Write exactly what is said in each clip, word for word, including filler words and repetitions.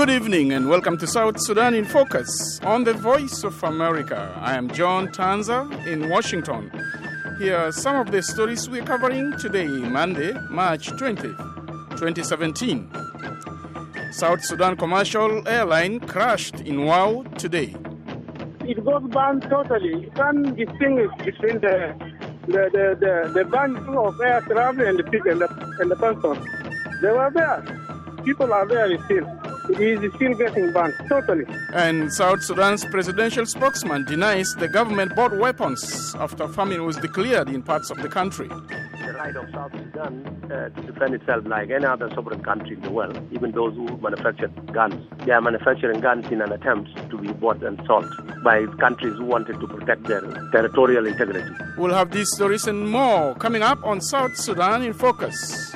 Good evening and welcome to South Sudan in Focus on the Voice of America. I am John Tanza in Washington. Here are some of the stories we're covering today, Monday, March twentieth, twenty seventeen. South Sudan commercial airline crashed in Wau today. It goes banned totally. You can't distinguish between the the the, the, the banning of air travel and the people and the, and the person. They were there. People are there still. It is still getting banned totally. And South Sudan's presidential spokesman denies the government bought weapons after famine was declared in parts of the country. The right of South Sudan uh, to defend itself like any other sovereign country in the world, even those who manufacture guns. They are manufacturing guns in an attempt to be bought and sold by countries who wanted to protect their territorial integrity. We'll have these stories and more coming up on South Sudan in Focus.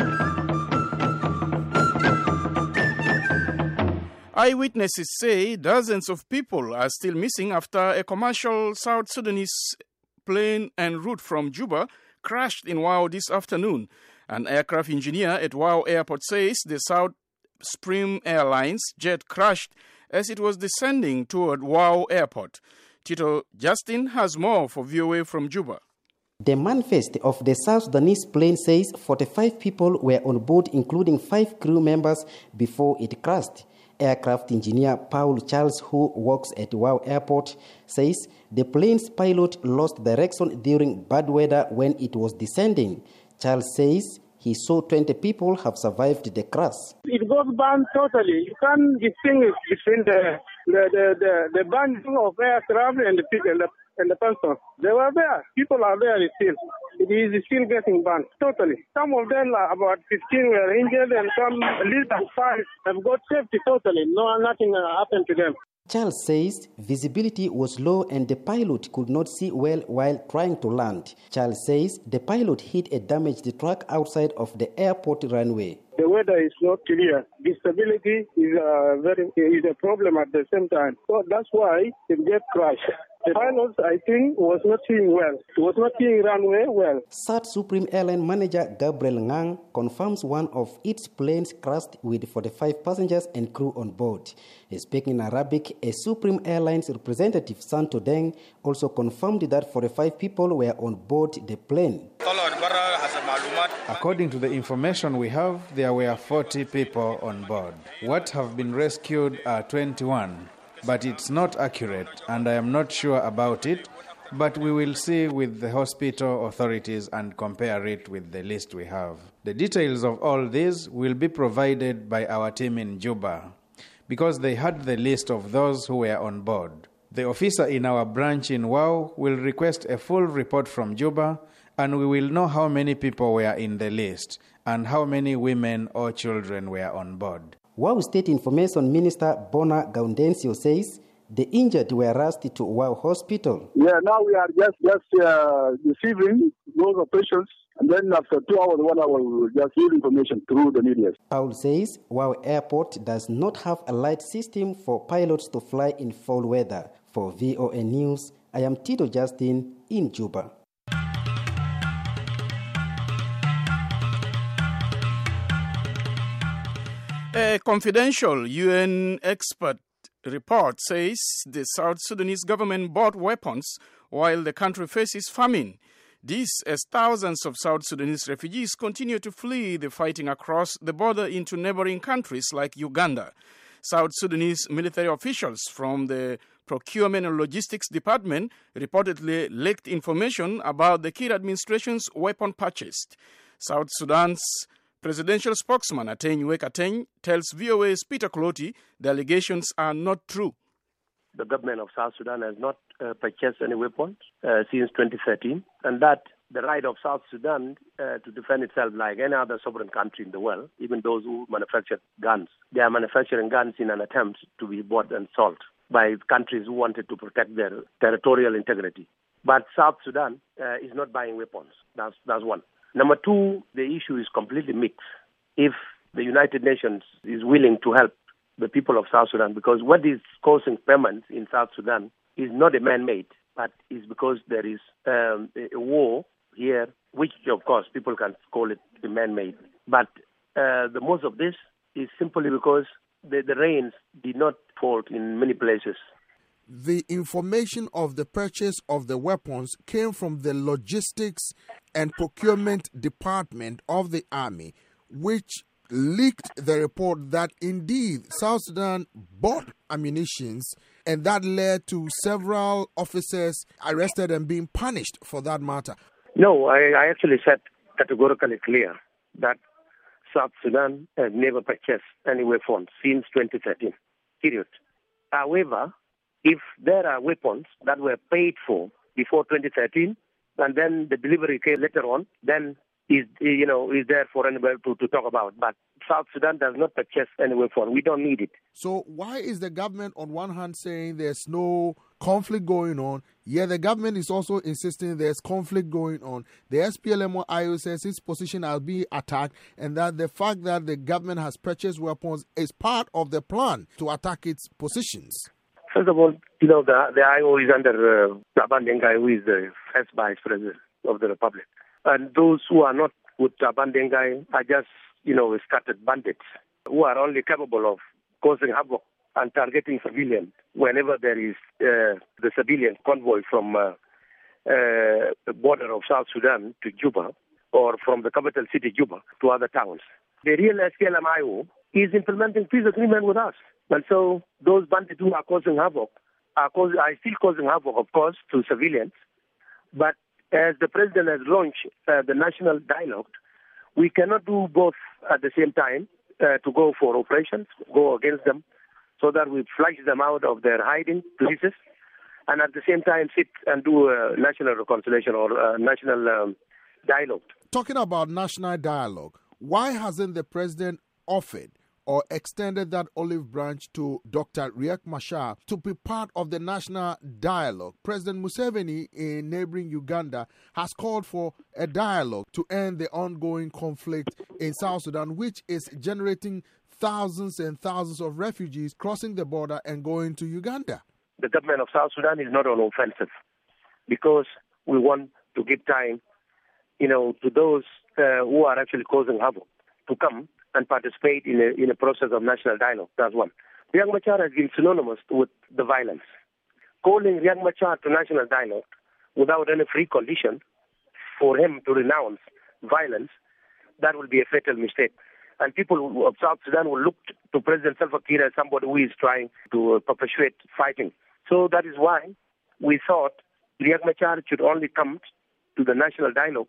Eyewitnesses say dozens of people are still missing after a commercial South Sudanese plane en route from Juba crashed in Wau this afternoon. An aircraft engineer at Wau Airport says the South Supreme Airlines jet crashed as it was descending toward Wau Airport. Tito Justin has more for V O A from Juba. The manifest of the South Sudanese plane says forty-five people were on board, including five crew members, before it crashed. Aircraft engineer Paul Charles, who works at Wau Airport, says the plane's pilot lost direction during bad weather when it was descending. Charles says he saw twenty people have survived the crash. It goes banned totally. You can't distinguish between the the the, the, the banning of air travel and the people and the, and the person. They were there. People are there still. It is still getting banned totally. Some of them, about fifteen, were injured, and some, at least five, have got safety totally. No, nothing happened to them. Charles says visibility was low and the pilot could not see well while trying to land. Charles says the pilot hit a damaged truck outside of the airport runway. The weather is not clear. Visibility is a very is a problem at the same time. So that's why it gets crashed. The pilot, I think, was not seeing well. He was not seeing runway well. South Supreme Airline manager Gabriel Ngang confirms one of its planes crashed with forty-five passengers and crew on board. Speaking in Arabic, a Supreme Airlines representative, Santo Deng, also confirmed that forty-five people were on board the plane. According to the information we have, there were forty people on board. What have been rescued are twenty-one. But it's not accurate, and I am not sure about it, but we will see with the hospital authorities and compare it with the list we have. The details of all this will be provided by our team in Juba, because they had the list of those who were on board. The officer in our branch in Wau will request a full report from Juba, and we will know how many people were in the list, and how many women or children were on board. Wau State Information Minister Bona Gaundencio says the injured were rushed to Wau Hospital. Yeah, now we are just just uh, receiving those patients, and then after two hours, one hour, we will just give information through the media. Paul says Wau Airport does not have a light system for pilots to fly in foul weather. For V O A News, I am Tito Justin in Juba. A confidential U N expert report says the South Sudanese government bought weapons while the country faces famine. This as thousands of South Sudanese refugees continue to flee the fighting across the border into neighboring countries like Uganda. South Sudanese military officials from the Procurement and Logistics Department reportedly leaked information about the Kir administration's weapon purchased. South Sudan's presidential spokesman Ateng Uwek Ateng tells V O A's Peter Clotty the allegations are not true. The government of South Sudan has not uh, purchased any weapons uh, since twenty thirteen, and that the right of South Sudan uh, to defend itself like any other sovereign country in the world, even those who manufacture guns. They are manufacturing guns in an attempt to be bought and sold by countries who wanted to protect their territorial integrity. But South Sudan uh, is not buying weapons. That's, that's one. Number two, the issue is completely mixed. If the United Nations is willing to help the people of South Sudan, because what is causing famine in South Sudan is not a man-made, but is because there is um, a war here, which of course people can call it man-made. But uh, the most of this is simply because the, the rains did not fall in many places. The information of the purchase of the weapons came from the logistics and procurement department of the army, which leaked the report that indeed South Sudan bought ammunitions, and that led to several officers arrested and being punished for that matter. No, I, I actually said categorically clear that South Sudan has never purchased any weapons since twenty thirteen, period. However, if there are weapons that were paid for before twenty thirteen, and then the delivery came later on, then is you know is there for anybody to, to talk about. But South Sudan does not purchase any weapon. We don't need it. So why is the government on one hand saying there's no conflict going on, yet the government is also insisting there's conflict going on? The S P L M I O says its position has been attacked, and that the fact that the government has purchased weapons is part of the plan to attack its positions. First of all, you know, the, the I O is under uh, Taban Dengai, who is the first vice president of the republic. And those who are not with Taban Dengai are just, you know, scattered bandits who are only capable of causing havoc and targeting civilians whenever there is uh, the civilian convoy from uh, uh, the border of South Sudan to Juba, or from the capital city, Juba, to other towns. The real S P L M I O is implementing peace agreement with us. And so those bandits who are causing havoc are, cause, are still causing havoc, of course, to civilians. But as the president has launched uh, the national dialogue, we cannot do both at the same time, uh, to go for operations, go against them, so that we flush them out of their hiding places, and at the same time sit and do a national reconciliation or a national um, dialogue. Talking about national dialogue, why hasn't the president offered or extended that olive branch to Doctor Riek Machar to be part of the national dialogue? President Museveni in neighboring Uganda has called for a dialogue to end the ongoing conflict in South Sudan, which is generating thousands and thousands of refugees crossing the border and going to Uganda. The government of South Sudan is not on offensive because we want to give time, you know, to those uh, who are actually causing havoc to come and participate in a, in a process of national dialogue. That's one. Riek Machar has been synonymous with the violence. Calling Riek Machar to national dialogue without any free condition for him to renounce violence, that will be a fatal mistake. And people of South Sudan will look to President Salva Kiir as somebody who is trying to perpetuate fighting. So that is why we thought Riek Machar should only come to the national dialogue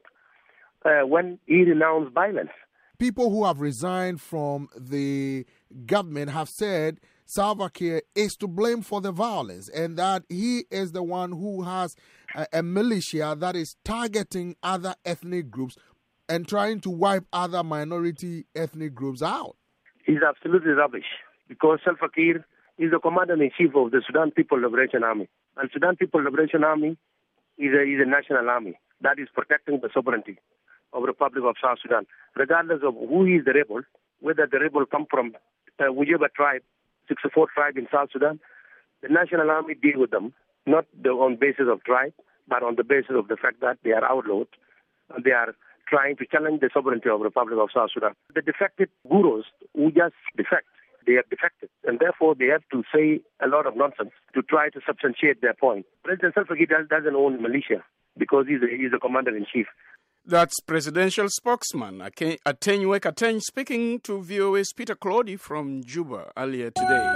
uh, when he renounced violence. People who have resigned from the government have said Salva Kiir is to blame for the violence, and that he is the one who has a, a militia that is targeting other ethnic groups and trying to wipe other minority ethnic groups out. He's absolutely rubbish, because Salva Kiir is the commander-in-chief of the Sudan People Liberation Army. And Sudan People Liberation Army is a, is a national army that is protecting the sovereignty of the Republic of South Sudan, regardless of who is the rebel, whether the rebel come from uh, whichever tribe, sixty-four tribe in South Sudan. The national army deal with them, not the, on basis of tribe, but on the basis of the fact that they are outlawed and they are trying to challenge the sovereignty of the Republic of South Sudan. The defected gurus who just defect, they have defected, and therefore they have to say a lot of nonsense to try to substantiate their point. President Salva Kiir doesn't own militia because he's a, he's a commander-in-chief. That's presidential spokesman Atenywe Kateny speaking to V O A's Peter Claudy from Juba earlier today.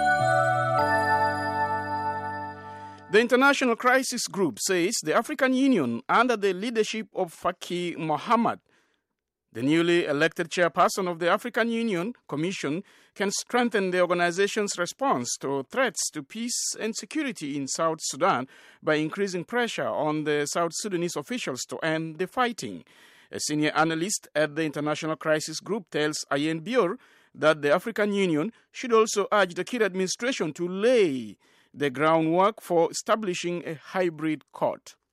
The International Crisis Group says the African Union, under the leadership of Faki Mohammed, the newly elected chairperson of the African Union Commission, can strengthen the organization's response to threats to peace and security in South Sudan by increasing pressure on the South Sudanese officials to end the fighting. A senior analyst at the International Crisis Group tells Ayen Bior that the African Union should also urge the Kiir administration to lay the groundwork for establishing a hybrid court.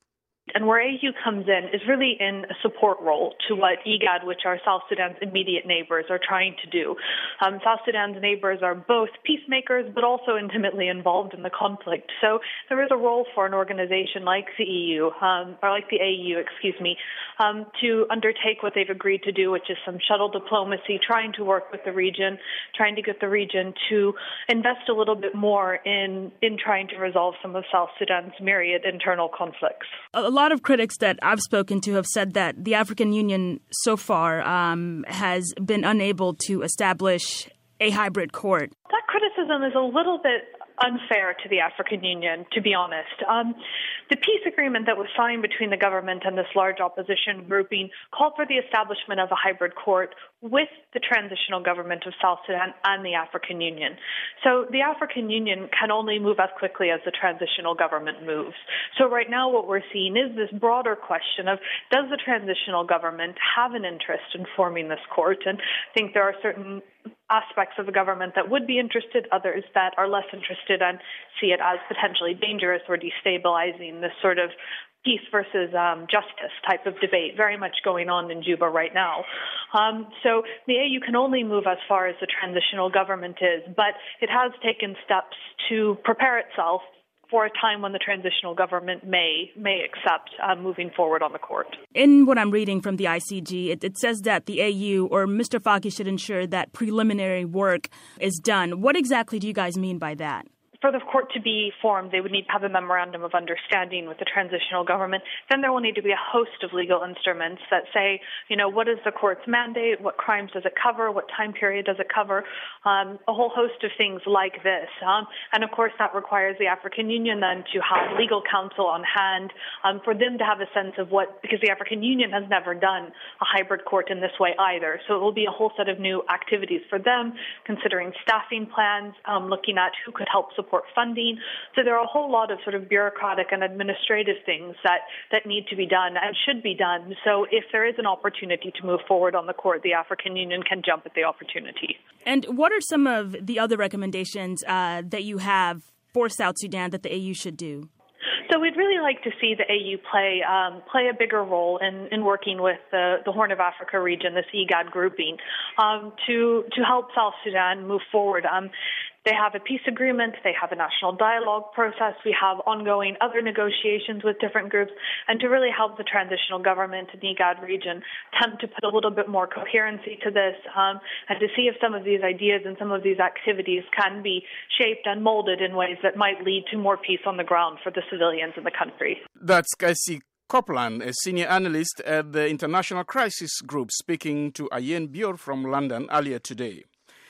And where A U comes in is really in a support role to what IGAD, which are South Sudan's immediate neighbors, are trying to do. Um, South Sudan's neighbors are both peacemakers, but also intimately involved in the conflict. So there is a role for an organization like the E U, um, or like the A U, excuse me, um, to undertake what they've agreed to do, which is some shuttle diplomacy, trying to work with the region, trying to get the region to invest a little bit more in, in trying to resolve some of South Sudan's myriad internal conflicts. A lot of critics that I've spoken to have said that the African Union so far um, has been unable to establish a hybrid court. That criticism is a little bit unfair to the African Union, to be honest. Um, the peace agreement that was signed between the government and this large opposition grouping called for the establishment of a hybrid court with the transitional government of South Sudan and the African Union. So the African Union can only move as quickly as the transitional government moves. So right now what we're seeing is this broader question of, does the transitional government have an interest in forming this court? And I think there are certain aspects of the government that would be interested, others that are less interested and see it as potentially dangerous or destabilizing, this sort of peace versus um, justice type of debate very much going on in Juba right now. Um, so the A U can only move as far as the transitional government is, but it has taken steps to prepare itself for a time when the transitional government may may accept uh, moving forward on the court. In what I'm reading from the I C G, it, it says that the A U or Mister Faki should ensure that preliminary work is done. What exactly do you guys mean by that? For the court to be formed, they would need to have a memorandum of understanding with the transitional government. Then there will need to be a host of legal instruments that say, you know, what is the court's mandate? What crimes does it cover? What time period does it cover? Um, a whole host of things like this. Um, and of course, that requires the African Union then to have legal counsel on hand um, for them to have a sense of what, because the African Union has never done a hybrid court in this way either. So it will be a whole set of new activities for them, considering staffing plans, um, looking at who could help support funding. So there are a whole lot of sort of bureaucratic and administrative things that, that need to be done and should be done. So if there is an opportunity to move forward on the court, the African Union can jump at the opportunity. And what are some of the other recommendations uh, that you have for South Sudan that the A U should do? So we'd really like to see the A U play um, play a bigger role in, in working with the, the Horn of Africa region, this IGAD grouping, um, to to help South Sudan move forward. Um, They have a peace agreement. They have a national dialogue process. We have ongoing other negotiations with different groups, and to really help the transitional government in the IGAD region attempt to put a little bit more coherency to this, um, and to see if some of these ideas and some of these activities can be shaped and molded in ways that might lead to more peace on the ground for the civilians in the country. That's Casey Copeland, a senior analyst at the International Crisis Group, speaking to Ayen Bior from London earlier today.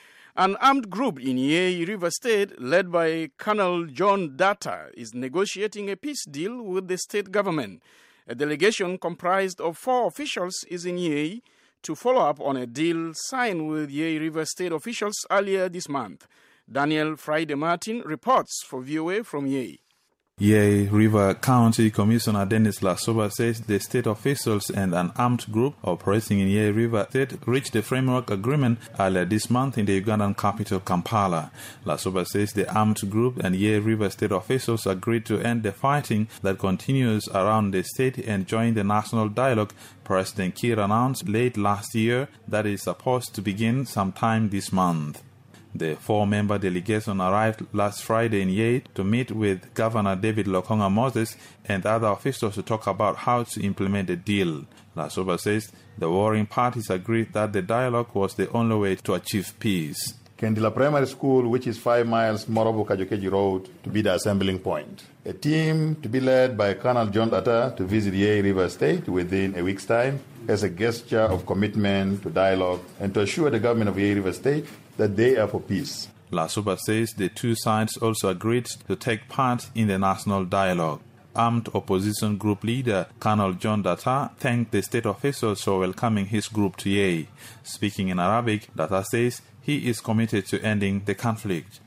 An armed group in Yei River State, led by Colonel John Data, is negotiating a peace deal with the state government. A delegation comprised of four officials is in Yei to follow up on a deal signed with Yei River State officials earlier this month. Daniel Friday Martin reports for V O A from Yei. Yei River County Commissioner Dennis Lasoba says the state officials and an armed group operating in Yei River State reached a framework agreement earlier this month in the Ugandan capital Kampala. Lasoba says the armed group and Yei River State officials agreed to end the fighting that continues around the state and join the national dialogue President Kiir announced late last year that is supposed to begin sometime this month. The four-member delegation arrived last Friday in Yei to meet with Governor David Lokonga Moses and other officials to talk about how to implement the deal. Lasoba says the warring parties agreed that the dialogue was the only way to achieve peace. Kendila Primary School, which is five miles Morobo Kajokeji Road, to be the assembling point. A team to be led by Colonel John Data to visit Yei River State within a week's time as a gesture of commitment to dialogue and to assure the government of Yei River State that they are for peace. Lasoba says the two sides also agreed to take part in the national dialogue. Armed opposition group leader Colonel John Data thanked the state officials for welcoming his group to Yei. Speaking in Arabic, Data says he is committed to ending the conflict.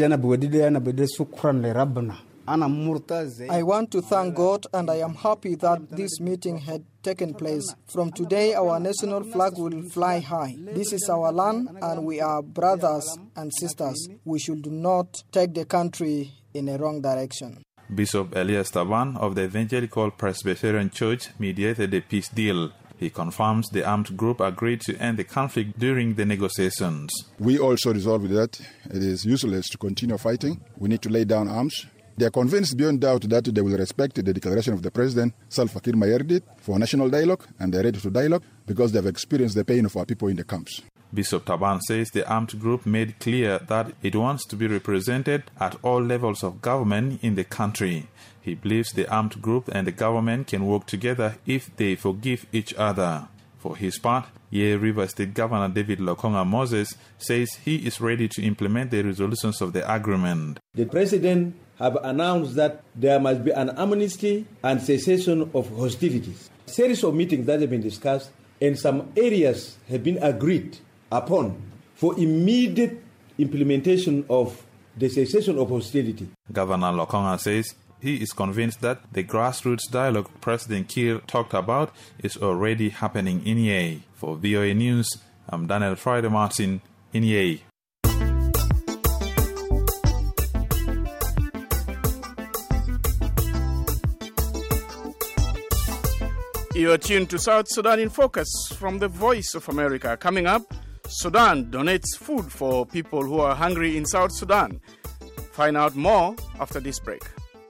I want to thank God, and I am happy that this meeting had taken place. From today, our national flag will fly high. This is our land, and we are brothers and sisters. We should not take the country in a wrong direction. Bishop Elias Taban of the Evangelical Presbyterian Church mediated a peace deal. He confirms the armed group agreed to end the conflict during the negotiations. We also resolved that it is useless to continue fighting. We need to lay down arms. They are convinced beyond doubt that they will respect the declaration of the President, Salva Kiir Mayardit, for national dialogue, and they are ready to dialogue because they have experienced the pain of our people in the camps. Bishop Taban says the armed group made clear that it wants to be represented at all levels of government in the country. He believes the armed group and the government can work together if they forgive each other. For his part, Yei River State Governor David Lokonga Moses says he is ready to implement the resolutions of the agreement. The President have announced that there must be an amnesty and cessation of hostilities. A series of meetings that have been discussed and some areas have been agreed upon for immediate implementation of the cessation of hostility. Governor Lokonga says he is convinced that the grassroots dialogue President Kiir talked about is already happening in Yei. For V O A News, I'm Daniel Friday Martin in Yei. You are tuned to South Sudan in Focus from the Voice of America. Coming up, Sudan donates food for people who are hungry in South Sudan. Find out more after this break.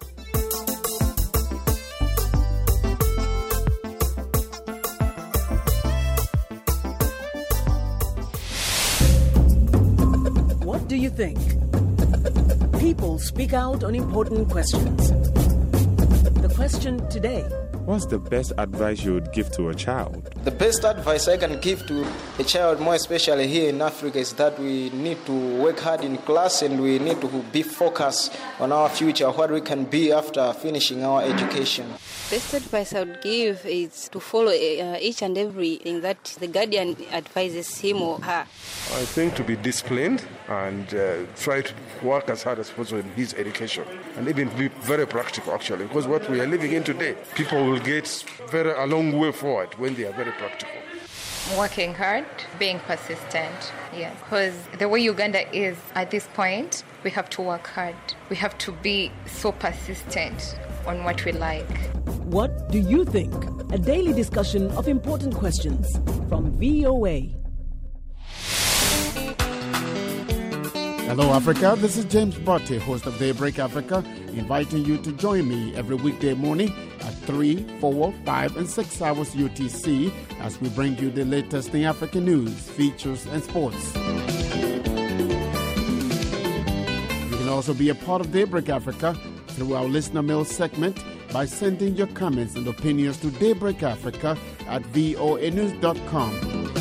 What do you think? People speak out on important questions. The question today: what's the best advice you would give to a child? The best advice I can give to a child, more especially here in Africa, is that we need to work hard in class and we need to be focused on our future, what we can be after finishing our education. Best advice I would give is to follow uh, each and everything that the guardian advises him or her. I think to be disciplined and uh, try to work as hard as possible in his education, and even be very practical actually, because what we are living in today, people will get very a long way forward when they are very practical. Working hard, being persistent, yes. Because the way Uganda is at this point, we have to work hard. We have to be so persistent on what we like. What do you think? A daily discussion of important questions from V O A. Hello, Africa. This is James Botte, host of Daybreak Africa, inviting you to join me every weekday morning at three, four, five, and six hours U T C as we bring you the latest in African news, features, and sports. You can also be a part of Daybreak Africa through our listener mail segment by sending your comments and opinions to Daybreak Africa at voa news dot com.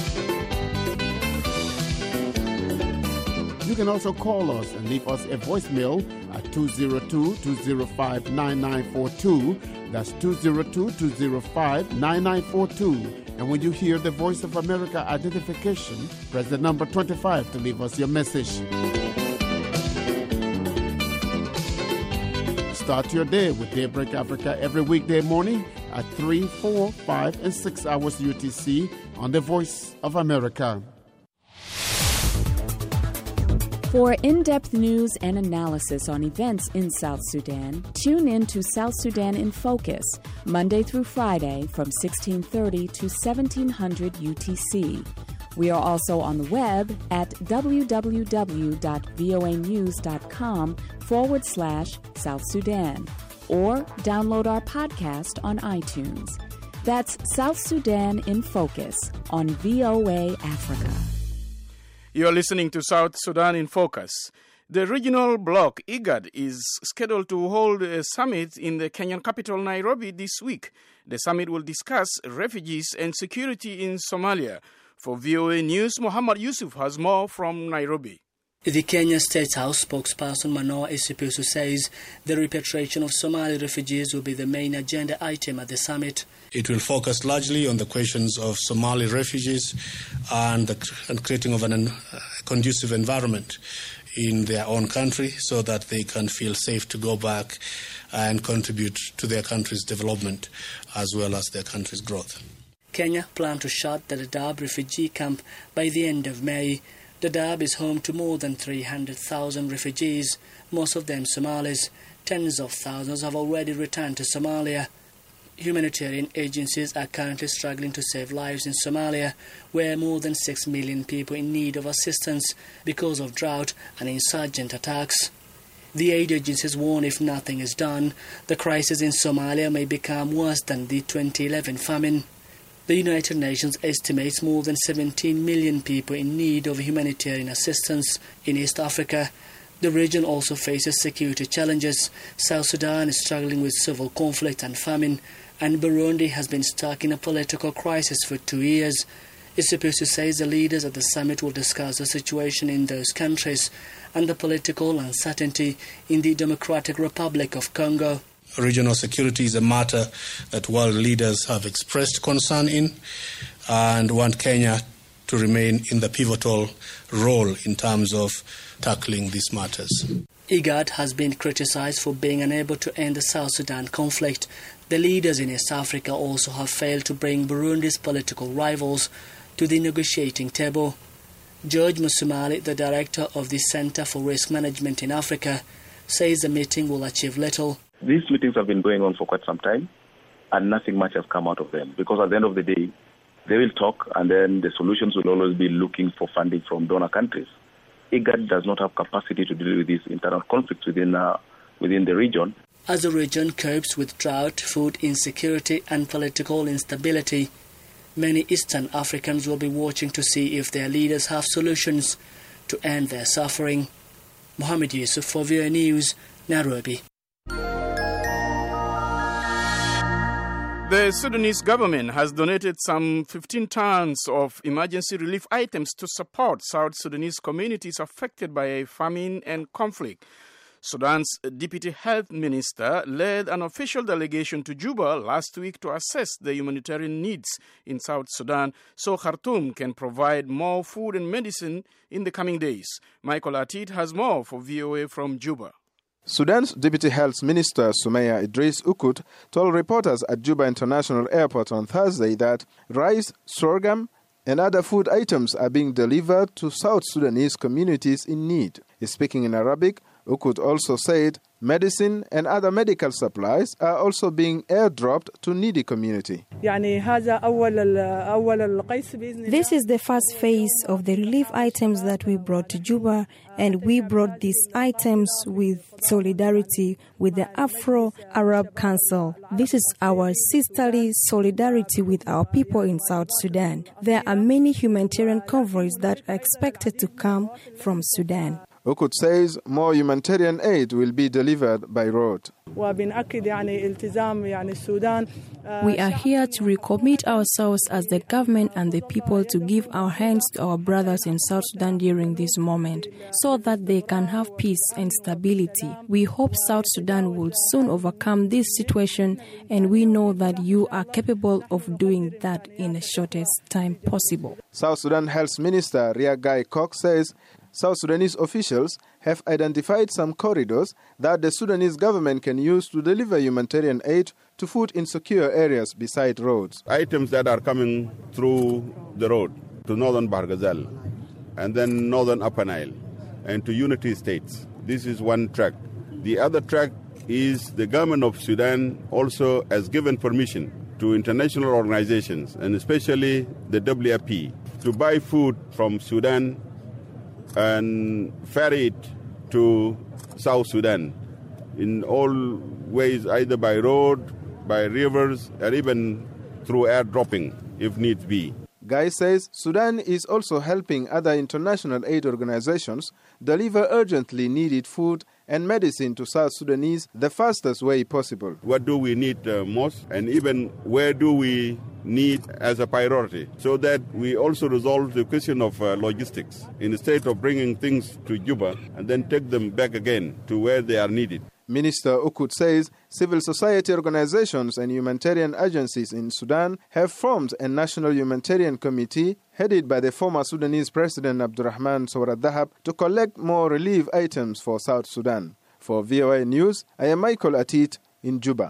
You can also call us and leave us a voicemail at two oh two, two oh five, nine nine four two. That's two oh two, two oh five, nine nine four two. And when you hear the Voice of America identification, press the number twenty-five to leave us your message. Start your day with Daybreak Africa every weekday morning at three, four, five, and six hours U T C on the Voice of America. For in-depth news and analysis on events in South Sudan, tune in to South Sudan in Focus, Monday through Friday from sixteen thirty to seventeen hundred U T C. We are also on the web at www.voanews.com forward slash South Sudan, or download our podcast on iTunes. That's South Sudan in Focus on V O A Africa. You are listening to South Sudan in Focus. The regional bloc, IGAD, is scheduled to hold a summit in the Kenyan capital, Nairobi, this week. The summit will discuss refugees and security in Somalia. For V O A News, Muhammad Yusuf has more from Nairobi. The Kenya State House spokesperson Manoa Esipisu says the repatriation of Somali refugees will be the main agenda item at the summit. It will focus largely on the questions of Somali refugees and the and creating of an uh, conducive environment in their own country so that they can feel safe to go back and contribute to their country's development as well as their country's growth. Kenya plans to shut the Dadaab refugee camp by the end of May. Dadaab is home to more than three hundred thousand refugees, most of them Somalis. tens of thousands have already returned to Somalia. Humanitarian agencies are currently struggling to save lives in Somalia, where more than six million people in need of assistance because of drought and insurgent attacks. The aid agencies warn if nothing is done, the crisis in Somalia may become worse than the twenty eleven famine. The United Nations estimates more than seventeen million people in need of humanitarian assistance in East Africa. The region also faces security challenges. South Sudan is struggling with civil conflict and famine, and Burundi has been stuck in a political crisis for two years. Esipisu says the leaders at the summit will discuss the situation in those countries and the political uncertainty in the Democratic Republic of Congo. Regional security is a matter that world leaders have expressed concern in and want Kenya to remain in the pivotal role in terms of tackling these matters. IGAD has been criticized for being unable to end the South Sudan conflict. The leaders in East Africa also have failed to bring Burundi's political rivals to the negotiating table. George Musumali, the director of the Center for Risk Management in Africa, says the meeting will achieve little. These meetings have been going on for quite some time, and nothing much has come out of them, because at the end of the day, they will talk, and then the solutions will always be looking for funding from donor countries. IGAD does not have capacity to deal with these internal conflicts within uh, within the region. As the region copes with drought, food insecurity and political instability, many Eastern Africans will be watching to see if their leaders have solutions to end their suffering. Mohammed Yusuf for V O A News, Nairobi. The Sudanese government has donated some fifteen tons of emergency relief items to support South Sudanese communities affected by a famine and conflict. Sudan's deputy health minister led an official delegation to Juba last week to assess the humanitarian needs in South Sudan so Khartoum can provide more food and medicine in the coming days. Michael Atid has more for V O A from Juba. Sudan's Deputy Health Minister Sumaya Idris Ukut told reporters at Juba International Airport on Thursday that rice, sorghum, and other food items are being delivered to South Sudanese communities in need. Speaking in Arabic, Ukut also said medicine and other medical supplies are also being airdropped to needy community. This is the first phase of the relief items that we brought to Juba, and we brought these items with solidarity with the Afro-Arab Council. This is our sisterly solidarity with our people in South Sudan. There are many humanitarian convoys that are expected to come from Sudan. Ukut says more humanitarian aid will be delivered by road. We are here to recommit ourselves as the government and the people to give our hands to our brothers in South Sudan during this moment so that they can have peace and stability. We hope South Sudan will soon overcome this situation, and we know that you are capable of doing that in the shortest time possible. South Sudan Health Minister Riagai Cox says South Sudanese officials have identified some corridors that the Sudanese government can use to deliver humanitarian aid to food insecure areas beside roads. Items that are coming through the road to northern Barghazal and then northern Upper Nile and to Unity States. This is one track. The other track is the government of Sudan also has given permission to international organizations and especially the W F P to buy food from Sudan and ferry it to South Sudan in all ways, either by road, by rivers, or even through airdropping, if needs be. Guy says Sudan is also helping other international aid organizations deliver urgently needed food and medicine to South Sudanese the fastest way possible. What do we need uh, most, and even where do we need as a priority, so that we also resolve the question of uh, logistics instead of bringing things to Juba and then take them back again to where they are needed. Minister Ukut says civil society organizations and humanitarian agencies in Sudan have formed a national humanitarian committee headed by the former Sudanese President Abdurrahman Sawara Dahab to collect more relief items for South Sudan. For V O A News, I am Michael Atit in Juba.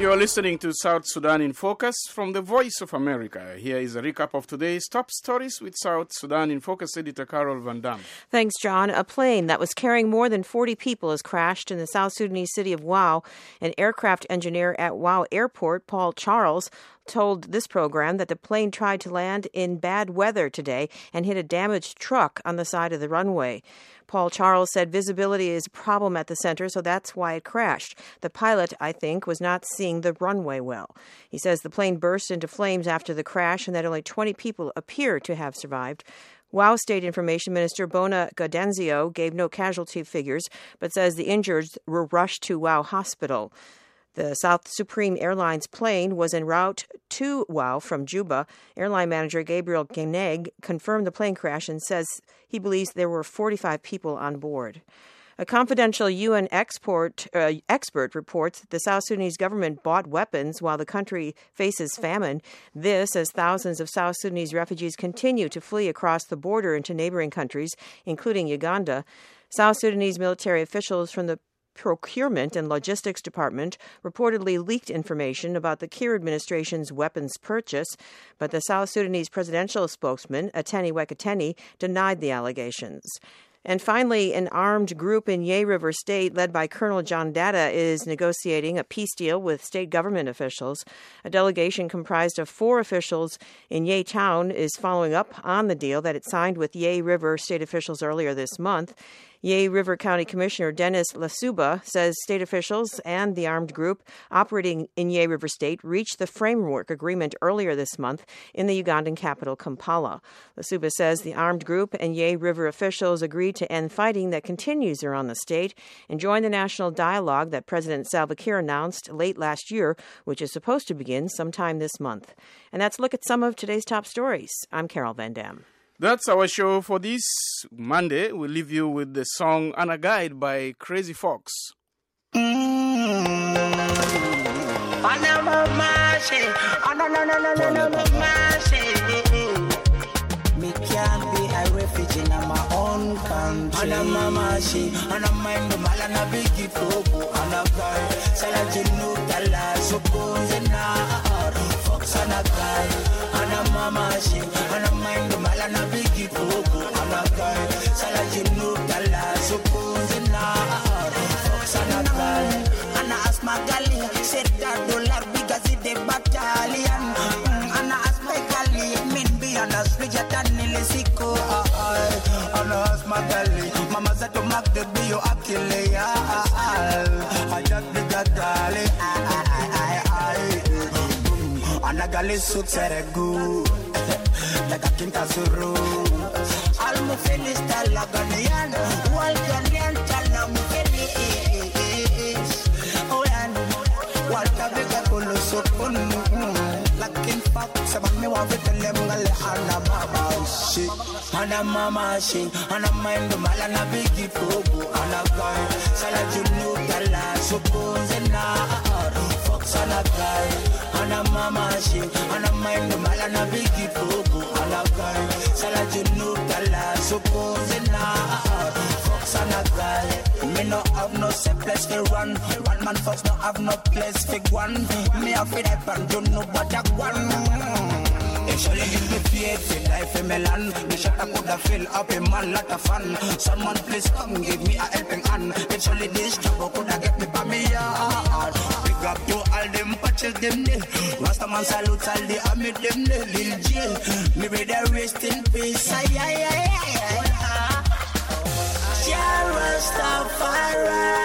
You're listening to South Sudan in Focus from the Voice of America. Here is a recap of today's top stories with South Sudan in Focus editor Carol Van Dam. Thanks, John. A plane that was carrying more than forty people has crashed in the South Sudanese city of Wau. An aircraft engineer at Wau Airport, Paul Charles, told this program that the plane tried to land in bad weather today and hit a damaged truck on the side of the runway. Paul Charles said visibility is a problem at the center, so that's why it crashed. The pilot, I think, was not seeing the runway well. He says the plane burst into flames after the crash and that only twenty people appear to have survived. Wau State Information Minister Bona Gaudenzio gave no casualty figures, but says the injured were rushed to Wau Hospital. The South Supreme Airlines plane was en route to Wau from Juba. Airline manager Gabriel Geneg confirmed the plane crash and says he believes there were forty-five people on board. A confidential U N export, uh, expert reports that the South Sudanese government bought weapons while the country faces famine. This as thousands of South Sudanese refugees continue to flee across the border into neighboring countries, including Uganda. South Sudanese military officials from the Procurement and Logistics Department reportedly leaked information about the Kiir administration's weapons purchase, but the South Sudanese presidential spokesman, Ateni Wekateni, denied the allegations. And finally, an armed group in Yei River State led by Colonel John Dada is negotiating a peace deal with state government officials. A delegation comprised of four officials in Yei Town is following up on the deal that it signed with Yei River state officials earlier this month. Yei River County Commissioner Dennis Lasuba says state officials and the armed group operating in Yei River State reached the framework agreement earlier this month in the Ugandan capital, Kampala. Lasuba says the armed group and Yei River officials agreed to end fighting that continues around the state and join the national dialogue that President Salva Kiir announced late last year, which is supposed to begin sometime this month. And that's a look at some of today's top stories. I'm Carol Van Dam. That's our show for this Monday. We'll leave you with the song "Anna Guide" by Crazy Fox. Me can't be a refugee in my own country. And I'm a mashi, and I'm mind the mal and a biggie fogo. And a guy, Salajinu Tala, suppose in a fox and a guy. And I'm a mashi, and I'm mind the mal and a biggie fogo. And a guy, Salajinu Tala, suppose in a fox and a guy. And I ask my galley, said that dollar because it's the battalion. And I ask my galley, mean be on a street. Siko, Anas Magali, Mama said to Mac the Bio Akile, I just did that, darling. Anagali suits at a good, like a Kintasuru. Almo Feliz Talaganian, Walganian Talam Feliz. Oh, and Walter Vigapolo Sopun, like in fact, some me want to tell them Anna she, Anna Mama she, Anna mind the mal and a biggie fogo, Anna guy, Salajunu Tala, suppose and a fox and a guy, Anna Mama she, Anna mind the mal and a biggie fogo, Anna guy, Salajunu Tala, suppose and a fox and a guy. Me no have no safe place to run, one man fox no have no place for one. Me have to help and do no but a one. Actually, in the theater, life in Milan. The shot I could have filled up a man, lot of fun. Someone please come give me a helping hand. Actually, this job could have get me by me yard. Big up to all them patches, them there. Rastaman salutes all the army, them there. Lil J, me with the rest in peace. Ay, ay, ay, ay, ay. Rastafari,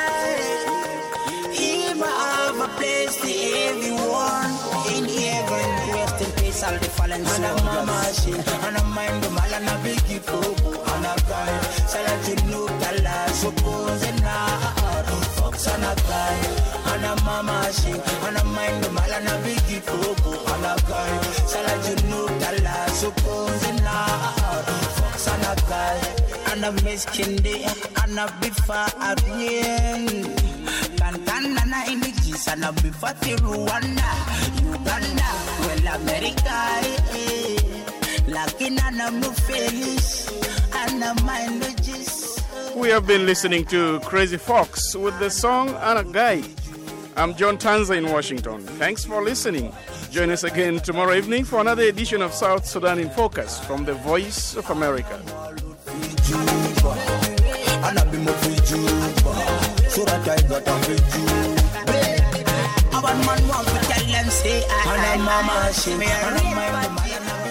he might have a place to everyone in heaven. Rest in peace. All the fallen soldiers. And I'm a machine, and I'm mind the mal and a biggie fogo. And a guy, Salajinu Tala, suppose and a fox and a guy. And I'm a machine, and I'm mind the mal and a biggie fogo. And a guy, Salajinu Tala, suppose and a fox and a guy. And a miskin day, and a bifa at yen. Tantanana in the G's, and a bifa to Rwanda, Uganda, well, America, eh, Lakin and a Mufelis, and a Mindlogis. We have been listening to Crazy Fox with the song Anna Guide. I'm John Tanza in Washington. Thanks for listening. Join us again tomorrow evening for another edition of South Sudan in Focus from the Voice of America. Man want to tell them say I, I, I, I, I, I, I, I, I,